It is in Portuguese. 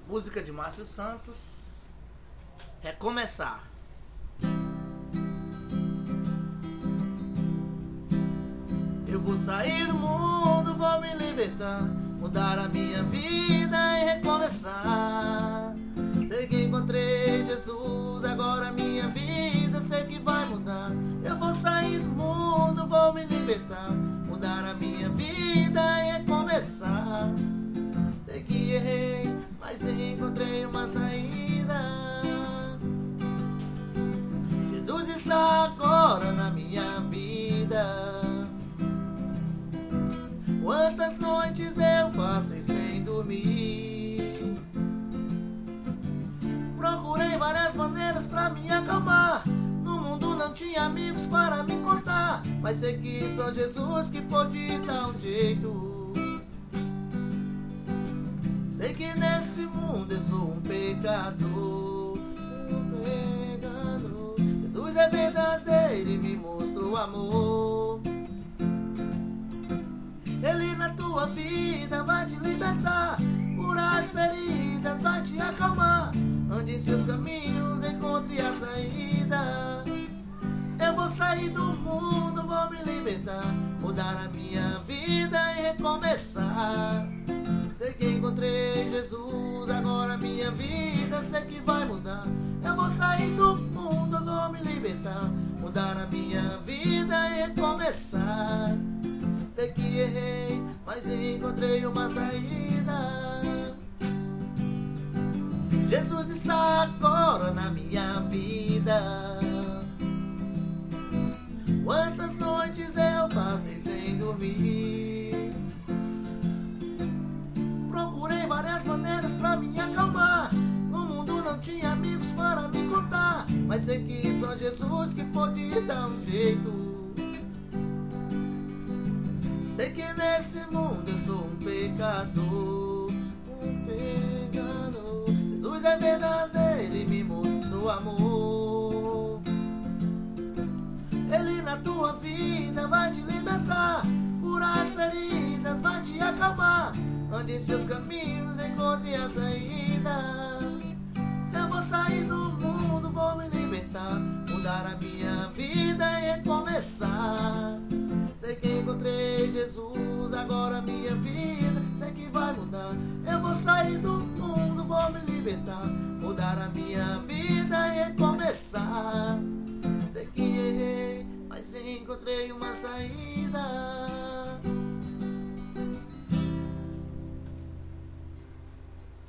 Música de Márcio Santos. Recomeçar. Eu vou sair do mundo, vou me libertar, mudar a minha vida e recomeçar. Sei que encontrei Jesus, agora minha vida sei que vai mudar. Eu vou sair do mundo, vou me libertar, mudar a minha vida e recomeçar. Sei que errei, mas encontrei uma saída. Jesus está agora na minha vida. Quantas noites eu passei sem dormir. Procurei várias maneiras pra me acalmar. No mundo não tinha amigos para me contar, mas sei que só Jesus que pode dar um jeito. Sei que nesse mundo eu sou um pecador, Jesus é verdadeiro e me mostrou amor. Ele na tua vida vai te libertar, curar as feridas, vai te acalmar. Ande em seus caminhos, encontre a saída. Eu vou sair do mundo, vou me libertar, mudar a minha vida e recomeçar. Sei que encontrei Jesus, agora minha vida sei que vai mudar. Eu vou sair do mundo, vou me libertar, mudar a minha vida e recomeçar. Sei que errei, mas encontrei uma saída. Jesus está agora na minha vida. Quantas noites eu passei sem dormir. Procurei várias maneiras pra me acalmar. No mundo não tinha amigos para me contar, mas sei que só Jesus que pode dar um jeito. Sei que nesse mundo eu sou um pecador, Jesus é verdadeiro e me mostrou amor. Ele na tua vida vai te libertar, curar as feridas, vai te acalmar. Ande em seus caminhos, encontre a saída. Eu vou sair do mundo, vou me libertar, mudar a minha vida e recomeçar. Sei que encontrei Jesus, agora minha vida sei que vai mudar. Eu vou sair do mundo, vou me libertar, mudar a minha vida e recomeçar. Sei que errei, mas encontrei uma saída.